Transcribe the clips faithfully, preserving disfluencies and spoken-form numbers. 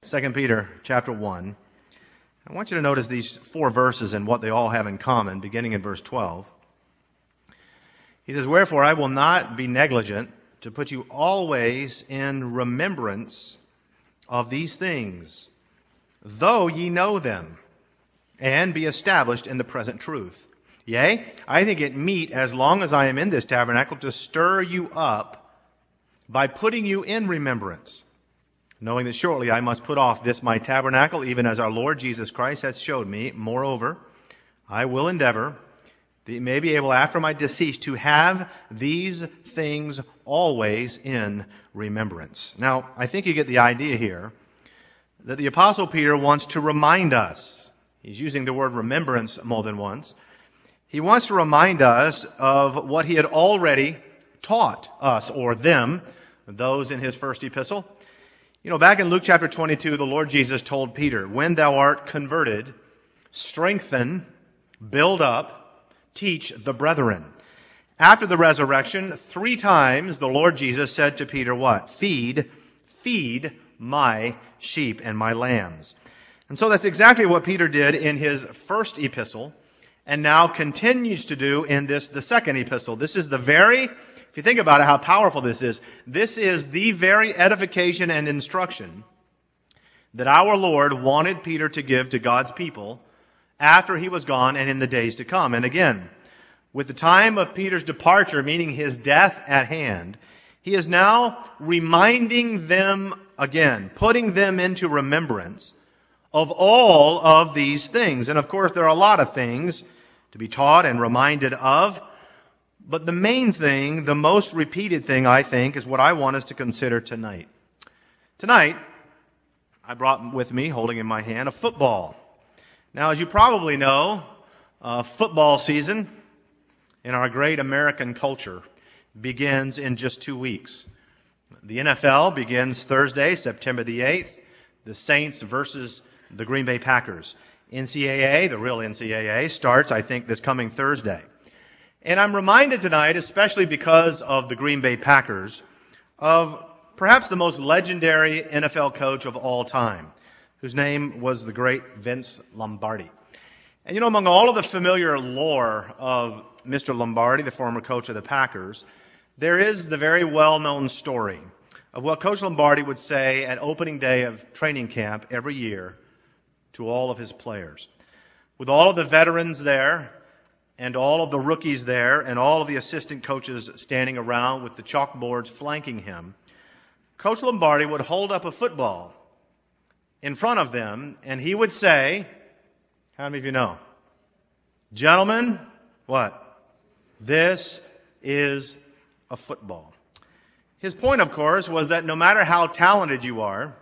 Second Peter chapter one. I want you to notice these four verses and what they all have in common, beginning in verse twelve. He says, "Wherefore I will not be negligent to put you always in remembrance of these things, though ye know them, and be established in the present truth. Yea, I think it meet, as long as I am in this tabernacle, to stir you up by putting you in remembrance, knowing that shortly I must put off this my tabernacle, even as our Lord Jesus Christ hath showed me. Moreover, I will endeavor that ye may be able after my decease to have these things always in remembrance." Now, I think you get the idea here that the Apostle Peter wants to remind us. He's using the word remembrance more than once. He wants to remind us of what he had already taught us, or them, those in his first epistle. You know, back in Luke chapter twenty-two, the Lord Jesus told Peter, "When thou art converted, strengthen, build up, teach the brethren." After the resurrection, three times the Lord Jesus said to Peter, what? Feed, feed my sheep and my lambs. And so that's exactly what Peter did in his first epistle, and now continues to do in this, the second epistle. This is the very, if you think about it, how powerful this is, this is the very edification and instruction that our Lord wanted Peter to give to God's people after he was gone and in the days to come. And again, with the time of Peter's departure, meaning his death at hand, he is now reminding them again, putting them into remembrance of all of these things. And of course, there are a lot of things to be taught and reminded of. But the main thing, the most repeated thing, I think, is what I want us to consider tonight. Tonight, I brought with me, holding in my hand, a football. Now, as you probably know, uh, football season in our great American culture begins in just two weeks. The N F L begins Thursday, September the eighth. The Saints versus the Green Bay Packers. N C double A, the real N C double A, starts, I think, this coming Thursday. And I'm reminded tonight, especially because of the Green Bay Packers, of perhaps the most legendary N F L coach of all time, whose name was the great Vince Lombardi. And you know, among all of the familiar lore of Mister Lombardi, the former coach of the Packers, there is the very well-known story of what Coach Lombardi would say at opening day of training camp every year to all of his players. With all of the veterans there, and all of the rookies there, and all of the assistant coaches standing around with the chalkboards flanking him, Coach Lombardi would hold up a football in front of them, and he would say, how many of you know? "Gentlemen, what? This is a football." His point, of course, was that no matter how talented you are,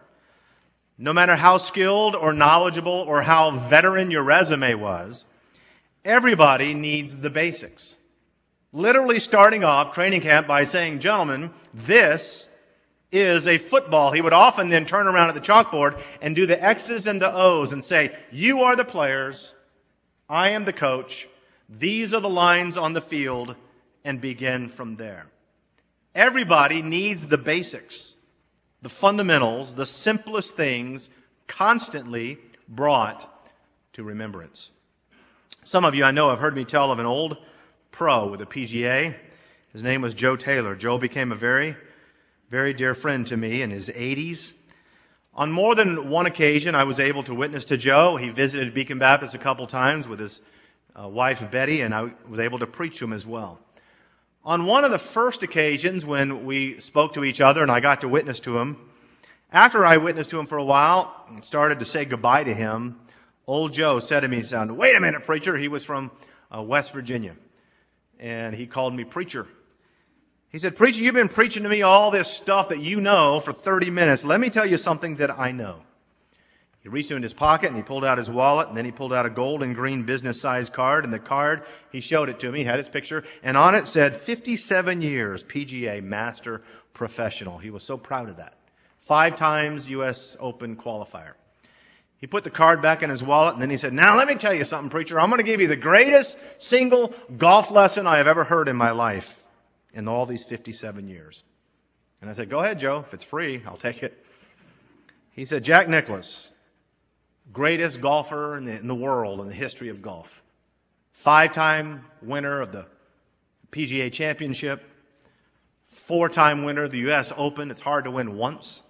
no matter how skilled or knowledgeable or how veteran your resume was, everybody needs the basics. Literally starting off training camp by saying, "Gentlemen, this is a football." He would often then turn around at the chalkboard and do the X's and the O's and say, "You are the players, I am the coach, these are the lines on the field," and begin from there. Everybody needs the basics, the fundamentals, the simplest things constantly brought to remembrance. Some of you, I know, have heard me tell of an old pro with the P G A. His name was Joe Taylor. Joe became a very, very dear friend to me in his eighties. On more than one occasion, I was able to witness to Joe. He visited Beacon Baptist a couple times with his uh, wife, Betty, and I was able to preach to him as well. On one of the first occasions when we spoke to each other and I got to witness to him, after I witnessed to him for a while and started to say goodbye to him, old Joe said to me, son, "Wait a minute, preacher." He was from uh, West Virginia, and he called me preacher. He said, "Preacher, you've been preaching to me all this stuff that you know for thirty minutes. Let me tell you something that I know." He reached into his pocket and he pulled out his wallet, and then he pulled out a gold and green business-sized card, and the card, he showed it to me, had his picture, and on it said fifty-seven years P G A Master Professional. He was so proud of that. Five times U S Open qualifier. He put the card back in his wallet, and then he said, "Now let me tell you something, preacher. I'm going to give you the greatest single golf lesson I have ever heard in my life in all these fifty-seven years." And I said, "Go ahead, Joe. If it's free, I'll take it." He said, Jack Nicklaus, greatest golfer in the, in the world in the history of golf. Five-time winner of the P G A Championship. Four-time winner of the U S Open. It's hard to win once.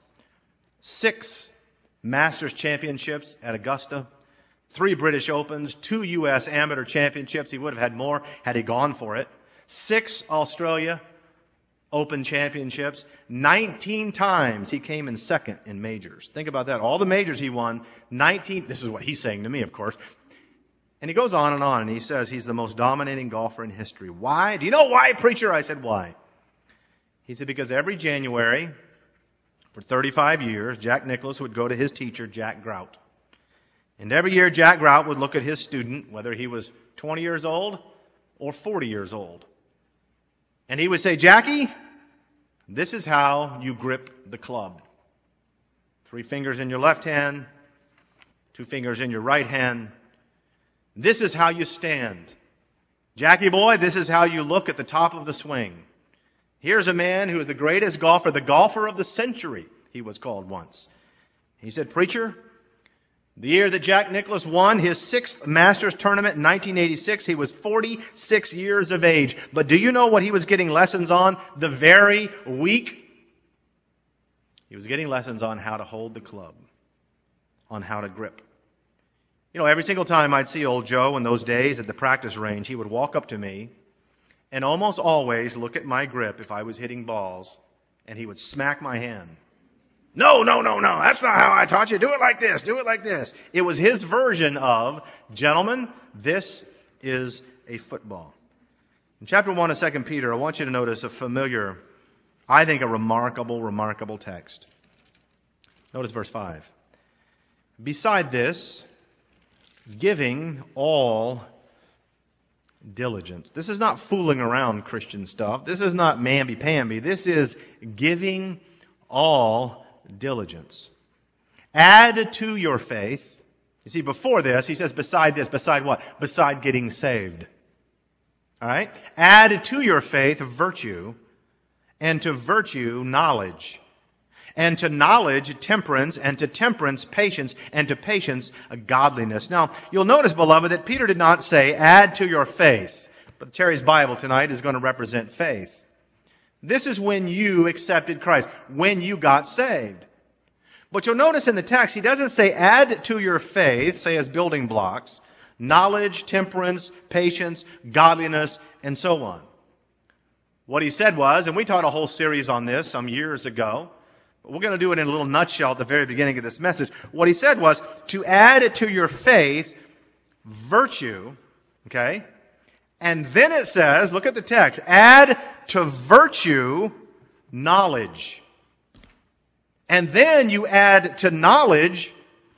Six Masters Championships at Augusta. Three British Opens. Two U S Amateur Championships. He would have had more had he gone for it. Six Australia Open Championships. Nineteen times he came in second in majors. Think about that. All the majors he won. Nineteen. This is what he's saying to me, of course. And he goes on and on, and he says he's the most dominating golfer in history. Why? Do you know why, preacher? I said, why? He said, because every January, for thirty-five years, Jack Nicklaus would go to his teacher, Jack Grout. And every year, Jack Grout would look at his student, whether he was twenty years old or forty years old. And he would say, Jackie, this is how you grip the club. Three fingers in your left hand, two fingers in your right hand. This is how you stand. Jackie boy, this is how you look at the top of the swing. Here's a man who is the greatest golfer, the golfer of the century, he was called once. He said, preacher, the year that Jack Nicklaus won his sixth Masters tournament in nineteen eighty-six, he was forty-six years of age. But do you know what he was getting lessons on the very week? He was getting lessons on how to hold the club, on how to grip. You know, every single time I'd see old Joe in those days at the practice range, he would walk up to me and almost always look at my grip if I was hitting balls, and he would smack my hand. No, no, no, no, that's not how I taught you. Do it like this, do it like this. It was his version of, gentlemen, this is a football. In chapter one of Second Peter, I want you to notice a familiar, I think a remarkable, remarkable text. Notice verse five. Beside this, giving all diligence. This is not fooling around Christian stuff. This is not mamby-pamby. This is giving all diligence. Add to your faith. You see, before this, he says beside this. Beside what? Beside getting saved. All right? Add to your faith virtue, and to virtue knowledge, and to knowledge temperance, and to temperance patience, and to patience godliness. Now, you'll notice, beloved, that Peter did not say add to your faith. But Terry's Bible tonight is going to represent faith. This is when you accepted Christ, when you got saved. But you'll notice in the text, he doesn't say add to your faith, say as building blocks, knowledge, temperance, patience, godliness, and so on. What he said was, and we taught a whole series on this some years ago, but we're going to do it in a little nutshell at the very beginning of this message. What he said was to add to your faith virtue, okay? And then it says, look at the text, add to virtue knowledge. And then you add to knowledge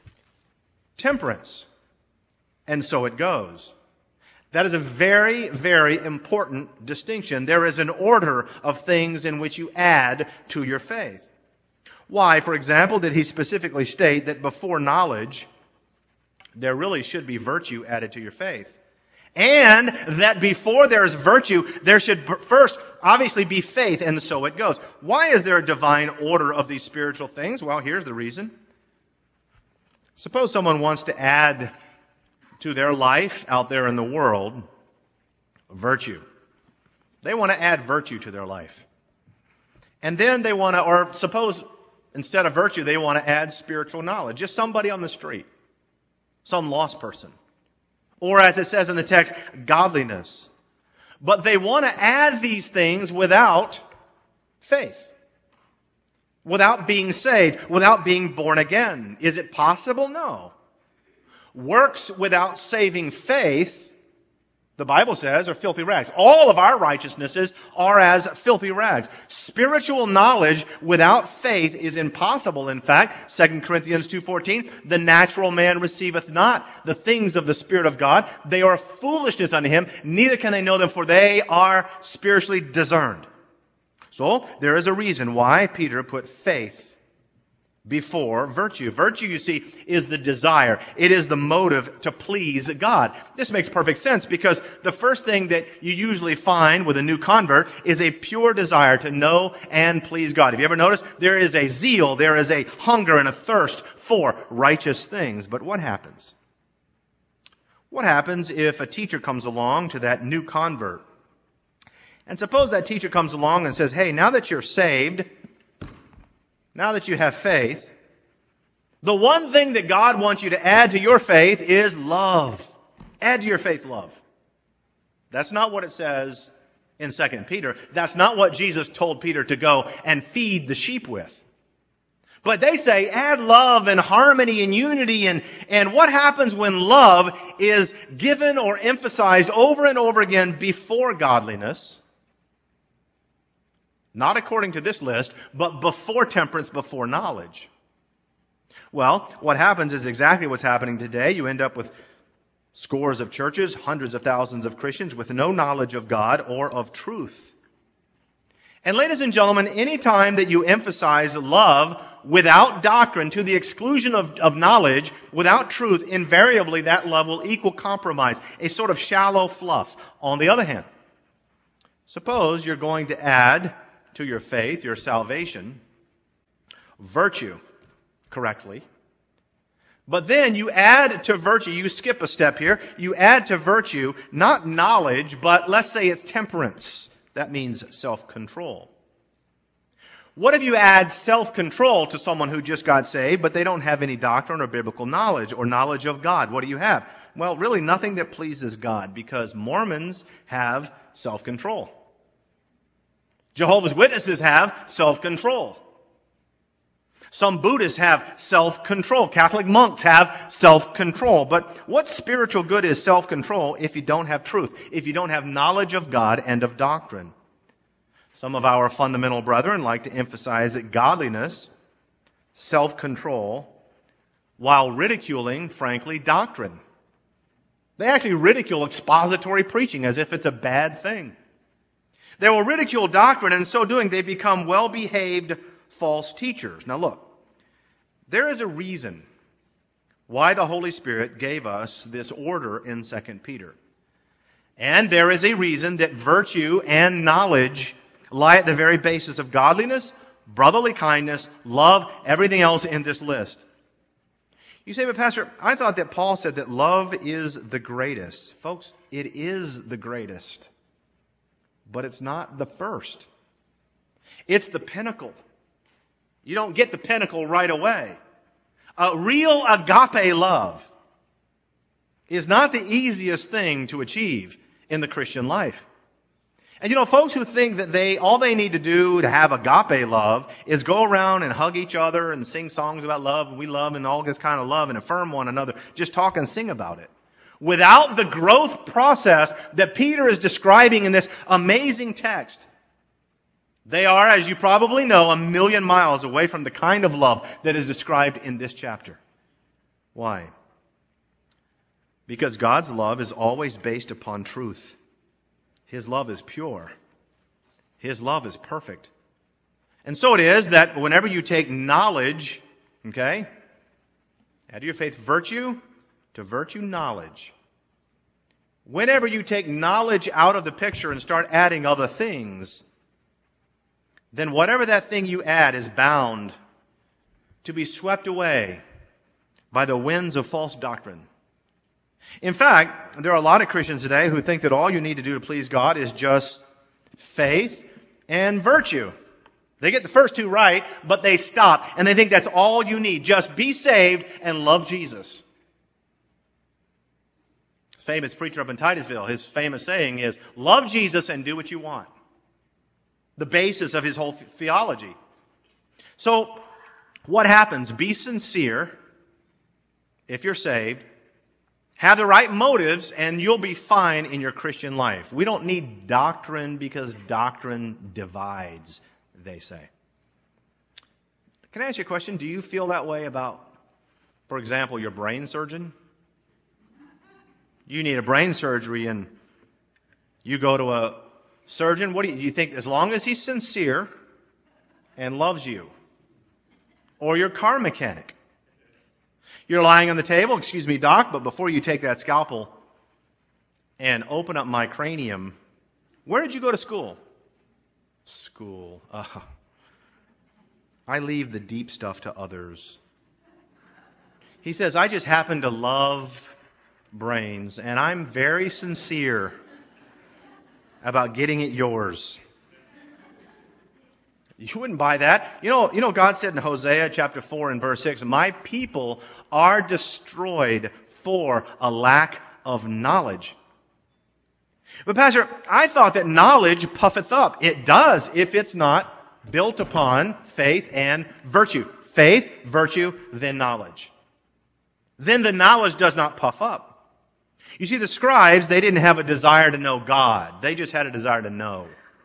temperance. And so it goes. That is a very, very important distinction. There is an order of things in which you add to your faith. Why, for example, did he specifically state that before knowledge, there really should be virtue added to your faith? And that before there's virtue, there should first obviously be faith, and so it goes. Why is there a divine order of these spiritual things? Well, here's the reason. Suppose someone wants to add to their life out there in the world virtue. They want to add virtue to their life. And then they want to, or suppose instead of virtue, they want to add spiritual knowledge. Just somebody on the street, some lost person. Or as it says in the text, godliness. But they want to add these things without faith. Without being saved. Without being born again. Is it possible? No. Works without saving faith, the Bible says, are filthy rags. All of our righteousnesses are as filthy rags. Spiritual knowledge without faith is impossible. In fact, Second Corinthians two fourteen, the natural man receiveth not the things of the Spirit of God. They are foolishness unto him, neither can they know them, for they are spiritually discerned. So, there is a reason why Peter put faith before virtue. Virtue, you see, is the desire. It is the motive to please God. This makes perfect sense because the first thing that you usually find with a new convert is a pure desire to know and please God. Have you ever noticed? There is a zeal, there is a hunger and a thirst for righteous things. But what happens? What happens if a teacher comes along to that new convert? And suppose that teacher comes along and says, hey, now that you're saved, now that you have faith, the one thing that God wants you to add to your faith is love. Add to your faith love. That's not what it says in Second Peter. That's not what Jesus told Peter to go and feed the sheep with. But they say add love and harmony and unity, and, and what happens when love is given or emphasized over and over again before godliness? Not according to this list, but before temperance, before knowledge. Well, what happens is exactly what's happening today. You end up with scores of churches, hundreds of thousands of Christians with no knowledge of God or of truth. And ladies and gentlemen, any time that you emphasize love without doctrine to the exclusion of, of knowledge, without truth, invariably that love will equal compromise, a sort of shallow fluff. On the other hand, suppose you're going to add to your faith, your salvation, virtue correctly. But then you add to virtue, you skip a step here, you add to virtue not knowledge, but let's say it's temperance. That means self-control. What if you add self-control to someone who just got saved, but they don't have any doctrine or biblical knowledge or knowledge of God? What do you have? Well, really nothing that pleases God, because Mormons have self-control. Jehovah's Witnesses have self-control. Some Buddhists have self-control. Catholic monks have self-control. But what spiritual good is self-control if you don't have truth, if you don't have knowledge of God and of doctrine? Some of our fundamental brethren like to emphasize that godliness, self-control, while ridiculing, frankly, doctrine. They actually ridicule expository preaching as if it's a bad thing. They will ridicule doctrine, and in so doing, they become well-behaved false teachers. Now look, there is a reason why the Holy Spirit gave us this order in Second Peter. And there is a reason that virtue and knowledge lie at the very basis of godliness, brotherly kindness, love, everything else in this list. You say, but Pastor, I thought that Paul said that love is the greatest. Folks, it is the greatest. But it's not the first. It's the pinnacle. You don't get the pinnacle right away. A real agape love is not the easiest thing to achieve in the Christian life. And you know, folks who think that they, all they need to do to have agape love is go around and hug each other and sing songs about love, and we love and all this kind of love and affirm one another, just talk and sing about it. Without the growth process that Peter is describing in this amazing text, they are, as you probably know, a million miles away from the kind of love that is described in this chapter. Why? Because God's love is always based upon truth. His love is pure. His love is perfect. And so it is that whenever you take knowledge, okay, add to your faith virtue, to virtue knowledge. Whenever you take knowledge out of the picture and start adding other things, then whatever that thing you add is bound to be swept away by the winds of false doctrine. In fact, there are a lot of Christians today who think that all you need to do to please God is just faith and virtue. They get the first two right, but they stop, and they think that's all you need. Just be saved and love Jesus. Famous preacher up in Titusville, his famous saying is, love Jesus and do what you want. The basis of his whole theology. So, what happens? Be sincere if you're saved. Have the right motives, and you'll be fine in your Christian life. We don't need doctrine because doctrine divides, they say. Can I ask you a question? Do you feel that way about, for example, your brain surgeon? You need a brain surgery, and you go to a surgeon. What do you, do you think? As long as he's sincere and loves you, or your car mechanic. You're lying on the table, excuse me, doc, but before you take that scalpel and open up my cranium, where did you go to school? School. Uh, I leave the deep stuff to others. He says, I just happen to love brains, and I'm very sincere about getting it yours. You wouldn't buy that. You know, you know, God said in Hosea chapter four and verse six, my people are destroyed for a lack of knowledge. But Pastor, I thought that knowledge puffeth up. It does if it's not built upon faith and virtue. Faith, virtue, then knowledge. Then the knowledge does not puff up. You see, the scribes, they didn't have a desire to know God. They just had a desire to know.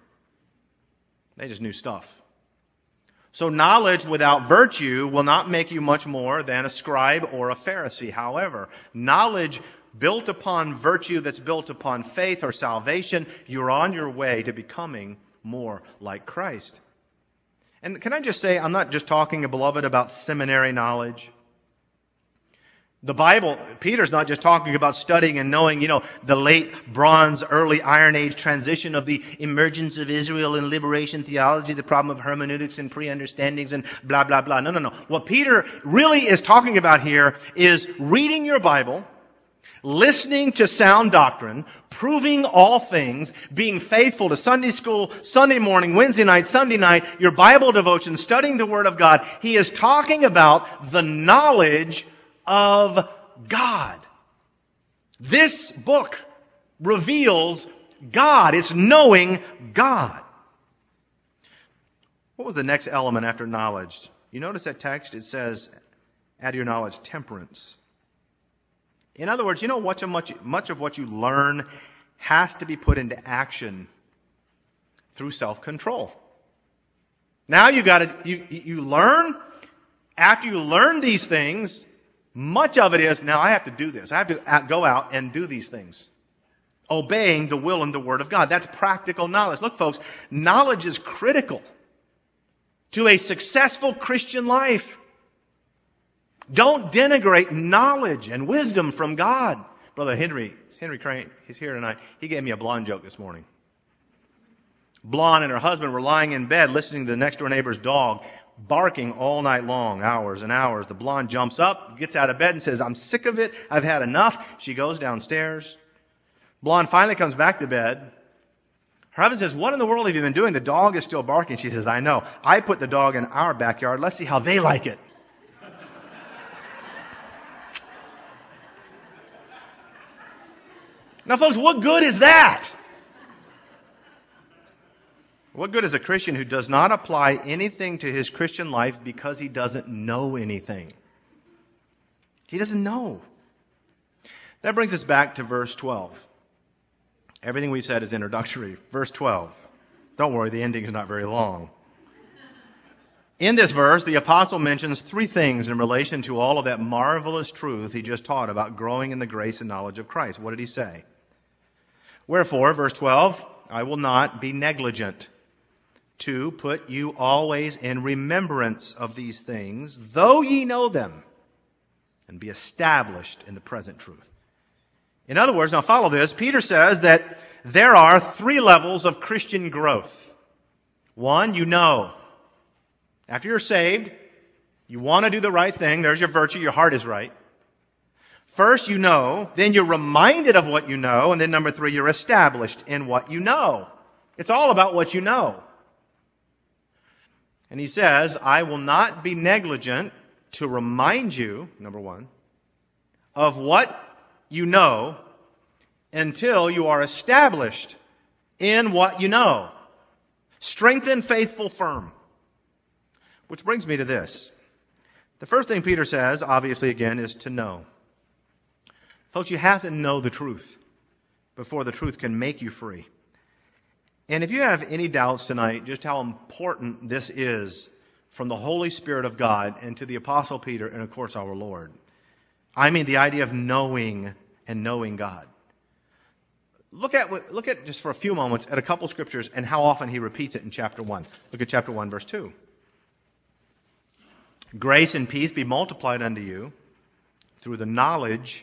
They just knew stuff. So knowledge without virtue will not make you much more than a scribe or a Pharisee. However, knowledge built upon virtue that's built upon faith or salvation, you're on your way to becoming more like Christ. And can I just say, I'm not just talking, beloved, about seminary knowledge. The Bible, Peter's not just talking about studying and knowing, you know, the late Bronze, early Iron Age transition of the emergence of Israel and liberation theology, the problem of hermeneutics and pre-understandings and blah, blah, blah. No, no, no. What Peter really is talking about here is reading your Bible, listening to sound doctrine, proving all things, being faithful to Sunday school, Sunday morning, Wednesday night, Sunday night, your Bible devotion, studying the Word of God. He is talking about the knowledge of God. This book reveals God. It's knowing God. What was the next element after knowledge? You notice that text, it says, add to your knowledge, temperance. In other words, you know much of, much, much of what you learn has to be put into action through self-control. Now you got to, you, you learn, after you learn these things, much of it is, now I have to do this. I have to go out and do these things. Obeying the will and the word of God. That's practical knowledge. Look, folks, knowledge is critical to a successful Christian life. Don't denigrate knowledge and wisdom from God. Brother Henry, Henry Crane, he's here tonight. He gave me a blonde joke this morning. Blonde and her husband were lying in bed listening to the next door neighbor's dog barking all night long, hours and hours. The blonde jumps up, gets out of bed and says, I'm sick of it. I've had enough. She goes downstairs. Blonde finally comes back to bed. Her husband says, what in the world have you been doing? The dog is still barking. She says, I know. I put the dog in our backyard. Let's see how they like it. Now, folks, what good is that? What good is a Christian who does not apply anything to his Christian life because he doesn't know anything? He doesn't know. That brings us back to verse twelve. Everything we've said is introductory. Verse twelve. Don't worry, the ending is not very long. In this verse, the apostle mentions three things in relation to all of that marvelous truth he just taught about growing in the grace and knowledge of Christ. What did he say? Wherefore, verse twelve, I will not be negligent to put you always in remembrance of these things, though ye know them, and be established in the present truth. In other words, now follow this, Peter says that there are three levels of Christian growth. One, you know. After you're saved, you want to do the right thing. There's your virtue. Your heart is right. First, you know. Then you're reminded of what you know. And then number three, you're established in what you know. It's all about what you know. And he says, I will not be negligent to remind you, number one, of what you know until you are established in what you know. Strengthened, faithful, firm. Which brings me to this. The first thing Peter says, obviously again, is to know. Folks, you have to know the truth before the truth can make you free. And if you have any doubts tonight, just how important this is from the Holy Spirit of God and to the Apostle Peter and, of course, our Lord. I mean the idea of knowing and knowing God. Look at, look at just for a few moments at a couple scriptures and how often he repeats it in chapter one. Look at chapter one, verse two. Grace and peace be multiplied unto you through the knowledge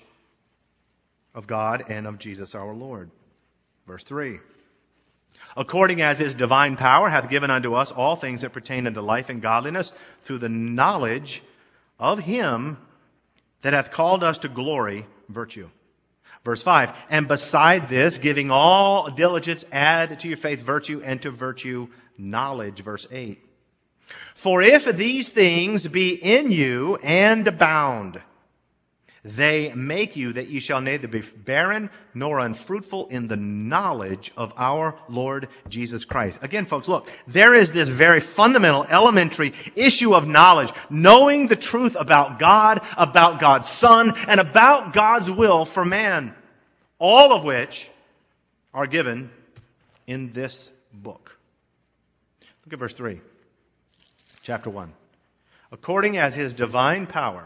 of God and of Jesus our Lord. Verse three. According as his divine power hath given unto us all things that pertain unto life and godliness, through the knowledge of him that hath called us to glory, virtue. Verse five, and beside this, giving all diligence, add to your faith virtue, and to virtue knowledge. Verse eight. For if these things be in you and abound, they make you that you shall neither be barren nor unfruitful in the knowledge of our Lord Jesus Christ. Again, folks, look, there is this very fundamental, elementary issue of knowledge, knowing the truth about God, about God's Son, and about God's will for man, all of which are given in this book. Look at verse three, chapter one. According as his divine power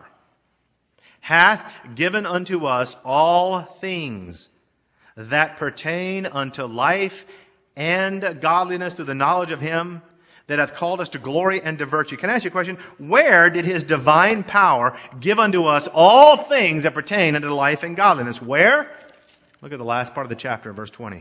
hath given unto us all things that pertain unto life and godliness through the knowledge of him that hath called us to glory and to virtue. Can I ask you a question? Where did his divine power give unto us all things that pertain unto life and godliness? Where? Look at the last part of the chapter, verse twenty.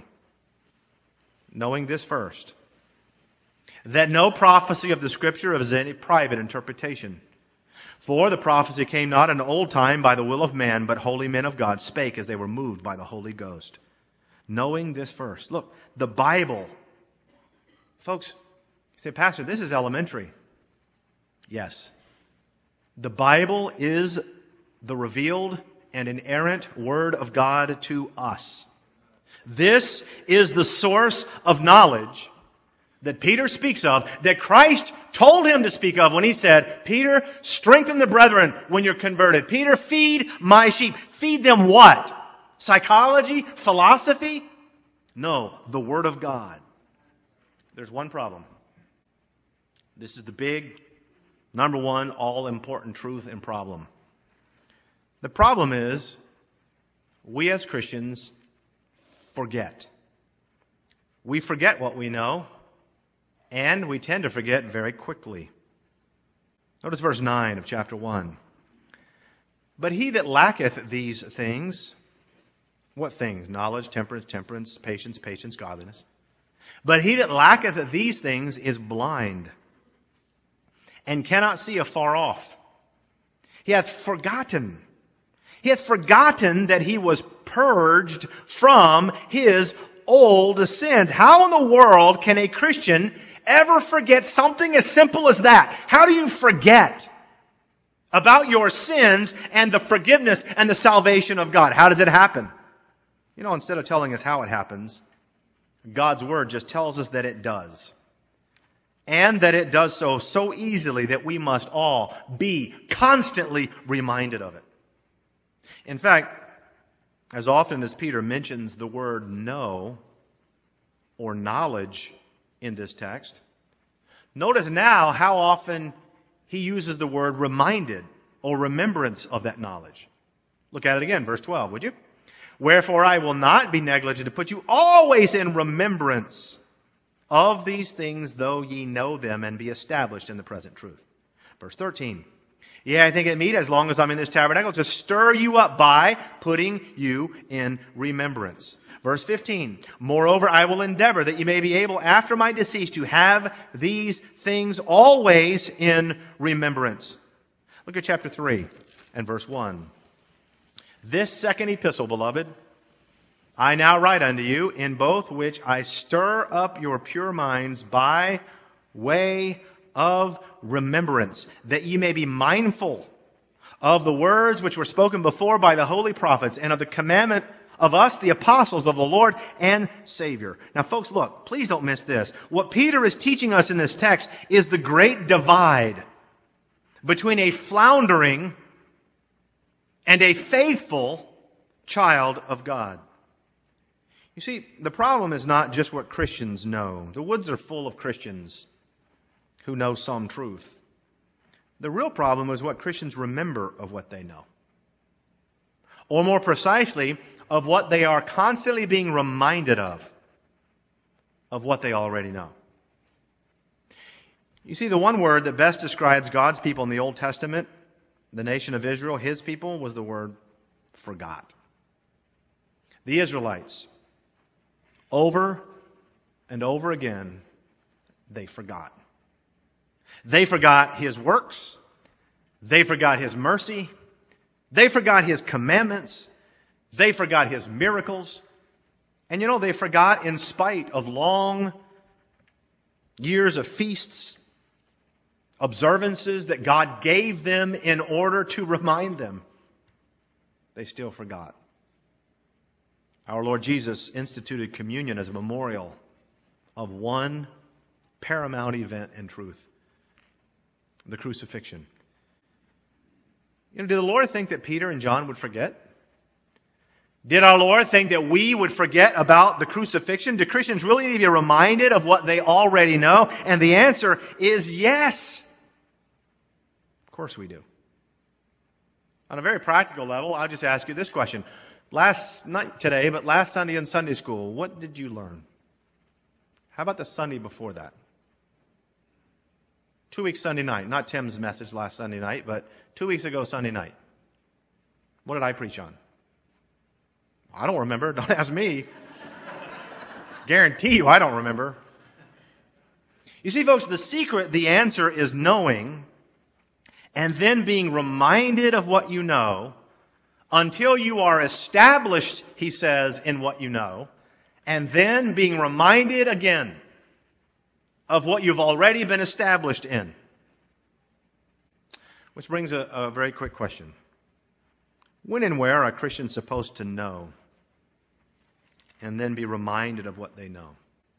Knowing this first, that no prophecy of the Scripture is any private interpretation. For the prophecy came not in old time by the will of man, but holy men of God spake as they were moved by the Holy Ghost. Knowing this first. Look, the Bible. Folks, you say, Pastor, this is elementary. Yes. The Bible is the revealed and inerrant Word of God to us. This is the source of knowledge that Peter speaks of, that Christ told him to speak of when he said, Peter, strengthen the brethren when you're converted. Peter, feed my sheep. Feed them what? Psychology? Philosophy? No, the Word of God. There's one problem. This is the big, number one, all-important truth and problem. The problem is, we as Christians forget. We forget what we know. And we tend to forget very quickly. Notice verse nine of chapter one. But he that lacketh these things, what things? Knowledge, temperance, temperance, patience, patience, godliness. But he that lacketh these things is blind, and cannot see afar off. He hath forgotten. He hath forgotten that he was purged from his old sins. How in the world can a Christian ever forget something as simple as that? How do you forget about your sins and the forgiveness and the salvation of God? How does it happen? You know, instead of telling us how it happens, God's Word just tells us that it does. And that it does so so easily that we must all be constantly reminded of it. In fact, as often as Peter mentions the word know or knowledge in this text, notice now how often he uses the word reminded or remembrance of that knowledge. Look at it again, verse twelve, would you? Wherefore I will not be negligent to put you always in remembrance of these things, though ye know them and be established in the present truth. Verse thirteen. Yeah, I think it meet as long as I'm in this tabernacle to stir you up by putting you in remembrance. Verse fifteen, moreover, I will endeavor that you may be able after my decease to have these things always in remembrance. Look at chapter three and verse one. This second epistle, beloved, I now write unto you, in both which I stir up your pure minds by way of remembrance, that ye may be mindful of the words which were spoken before by the holy prophets, and of the commandment of us, the apostles of the Lord and Savior. Now, folks, look, please don't miss this. What Peter is teaching us in this text is the great divide between a floundering and a faithful child of God. You see, the problem is not just what Christians know. The woods are full of Christians who know some truth. The real problem is what Christians remember of what they know. Or more precisely, of what they are constantly being reminded of, of what they already know. You see, the one word that best describes God's people in the Old Testament, the nation of Israel, his people, was the word forgot. The Israelites, over and over again, they forgot. They forgot his works. They forgot his mercy. They forgot his commandments. They forgot his miracles. And you know, they forgot in spite of long years of feasts, observances that God gave them in order to remind them. They still forgot. Our Lord Jesus instituted communion as a memorial of one paramount event in truth, the crucifixion. You know, did the Lord think that Peter and John would forget? Did our Lord think that we would forget about the crucifixion? Do Christians really need to be reminded of what they already know? And the answer is yes. Of course we do. On a very practical level, I'll just ask you this question. Last night today, but last Sunday in Sunday school, what did you learn? How about the Sunday before that? Two weeks Sunday night. Not Tim's message last Sunday night, but two weeks ago Sunday night. What did I preach on? I don't remember. Don't ask me. Guarantee you I don't remember. You see, folks, the secret, the answer is knowing and then being reminded of what you know until you are established, he says, in what you know, and then being reminded again of what you've already been established in. Which brings a, a very quick question. When and where are Christians supposed to know and then be reminded of what they know?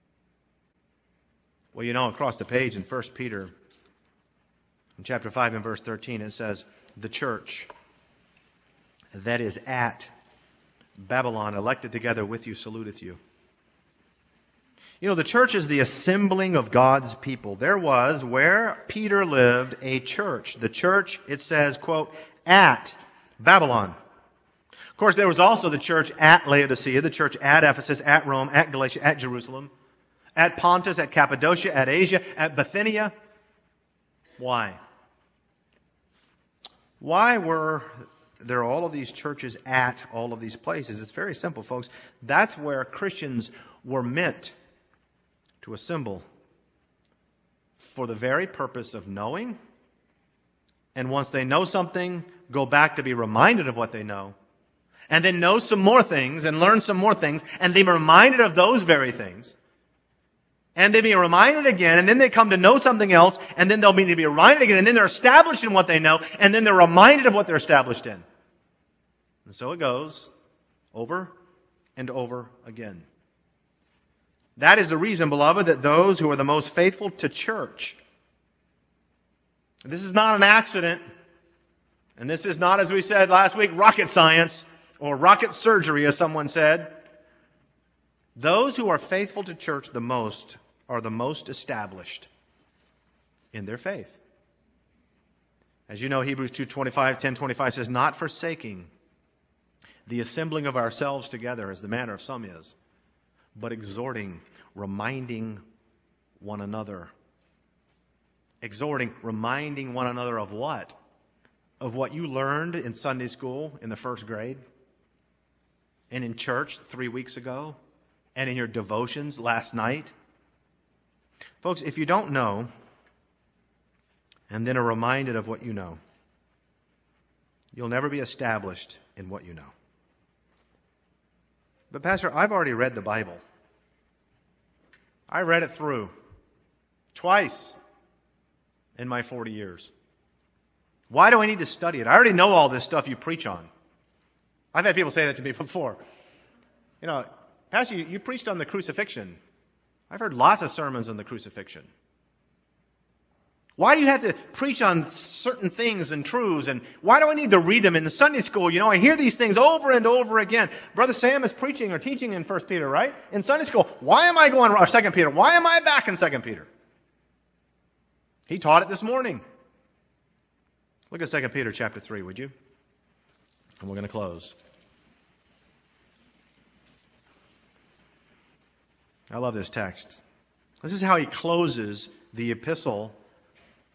Well, you know, across the page in First Peter, in chapter five and verse thirteen, it says, the church that is at Babylon, elected together with you, saluteth you. You know, the church is the assembling of God's people. There was, where Peter lived, a church. The church, it says, quote, at Babylon. Of course, there was also the church at Laodicea, the church at Ephesus, at Rome, at Galatia, at Jerusalem, at Pontus, at Cappadocia, at Asia, at Bithynia. Why? Why were there all of these churches at all of these places? It's very simple, folks. That's where Christians were meant to assemble for the very purpose of knowing, and once they know something, go back to be reminded of what they know, and then know some more things and learn some more things, and they be reminded of those very things, and they be reminded again, and then they come to know something else, and then they'll be to be reminded again, and then they're established in what they know, and then they're reminded of what they're established in. And so it goes over and over again. That is the reason, beloved, that those who are the most faithful to church, this is not an accident, and this is not, as we said last week, rocket science or rocket surgery, as someone said. Those who are faithful to church the most are the most established in their faith. As you know, Hebrews two twenty-five, ten twenty-five says, not forsaking the assembling of ourselves together, as the manner of some is, but exhorting, reminding one another. Exhorting, reminding one another of what? Of what you learned in Sunday school in the first grade, and in church three weeks ago, and in your devotions last night. Folks, if you don't know, and then are reminded of what you know, you'll never be established in what you know. But Pastor, I've already read the Bible. I read it through twice in my forty years. Why do I need to study it? I already know all this stuff you preach on. I've had people say that to me before. You know, Pastor, you, you preached on the crucifixion. I've heard lots of sermons on the crucifixion. Why do you have to preach on certain things and truths? And why do I need to read them in the Sunday school? You know, I hear these things over and over again. Brother Sam is preaching or teaching in First Peter, right? In Sunday school. Why am I going, or Second Peter? Why am I back in Second Peter? He taught it this morning. Look at Second Peter chapter three, would you? And we're going to close. I love this text. This is how he closes the epistle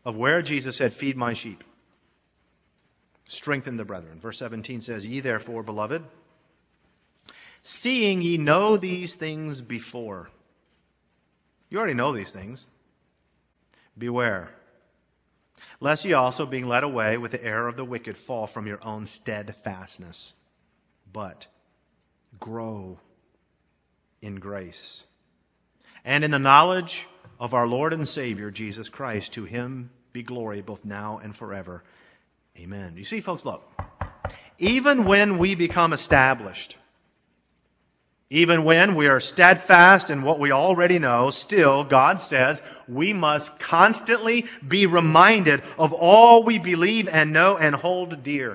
of where Jesus said, feed my sheep. Strengthen the brethren. Verse seventeen says, ye therefore, beloved, seeing ye know these things before. You already know these things. Beware, lest ye also, being led away with the error of the wicked, fall from your own steadfastness, but grow in grace and in the knowledge of our Lord and Savior, Jesus Christ. To him be glory both now and forever. Amen. You see, folks, look, even when we become established, even when we are steadfast in what we already know, still, God says we must constantly be reminded of all we believe and know and hold dear.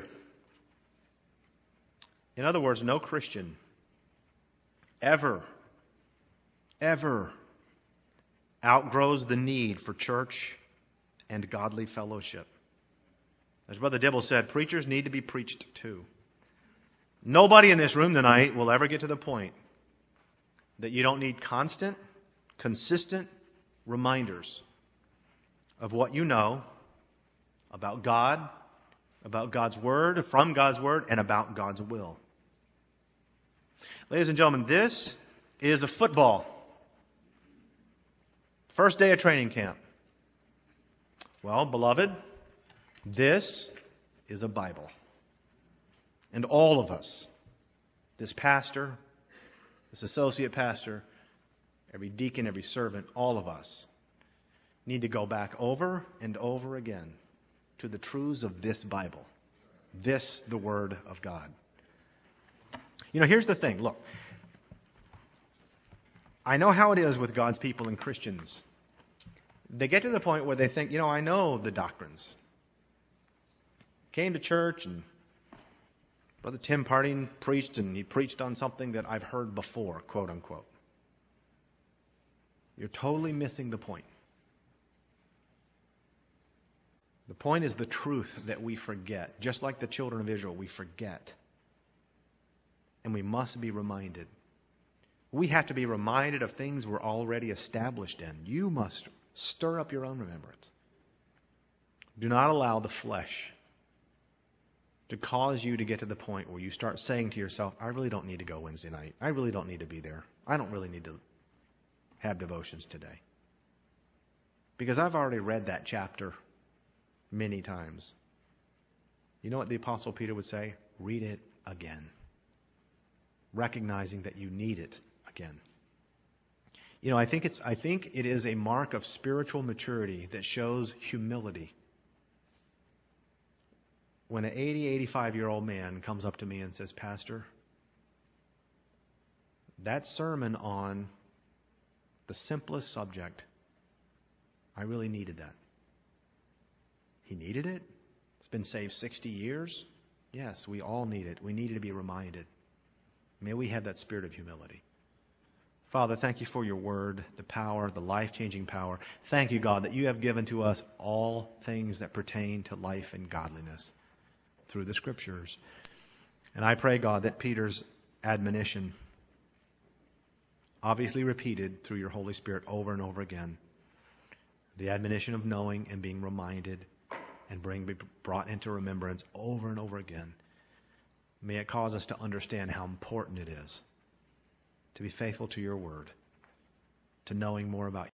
In other words, no Christian ever, ever outgrows the need for church and godly fellowship. As Brother Dibble said, preachers need to be preached to. Nobody in this room tonight will ever get to the point that you don't need constant, consistent reminders of what you know about God, about God's Word, from God's Word, and about God's will. Ladies and gentlemen, this is a football. First day of training camp. Well, beloved, this is a Bible. And all of us, this pastor, this associate pastor, every deacon, every servant, all of us need to go back over and over again to the truths of this Bible. This, the Word of God. You know, here's the thing. Look, I know how it is with God's people and Christians. They get to the point where they think, you know, I know the doctrines. Came to church and Brother Tim Parting preached, and he preached on something that I've heard before, quote unquote. You're totally missing the point. The point is the truth that we forget. Just like the children of Israel, we forget. And we must be reminded. We have to be reminded of things we're already established in. You must stir up your own remembrance. Do not allow the flesh to cause you to get to the point where you start saying to yourself, I really don't need to go Wednesday night. I really don't need to be there. I don't really need to have devotions today. Because I've already read that chapter many times. You know what the Apostle Peter would say? Read it again. Recognizing that you need it again. You know, I think it's I think it is a mark of spiritual maturity that shows humility. When an eighty, eighty-five-year-old man comes up to me and says, Pastor, that sermon on the simplest subject, I really needed that. He needed it? It's been saved sixty years? Yes, we all need it. We need to be reminded. May we have that spirit of humility. Father, thank you for your word, the power, the life-changing power. Thank you, God, that you have given to us all things that pertain to life and godliness through the Scriptures. And I pray, God, that Peter's admonition, obviously repeated through your Holy Spirit over and over again, the admonition of knowing and being reminded and being brought into remembrance over and over again, may it cause us to understand how important it is to be faithful to your word, to knowing more about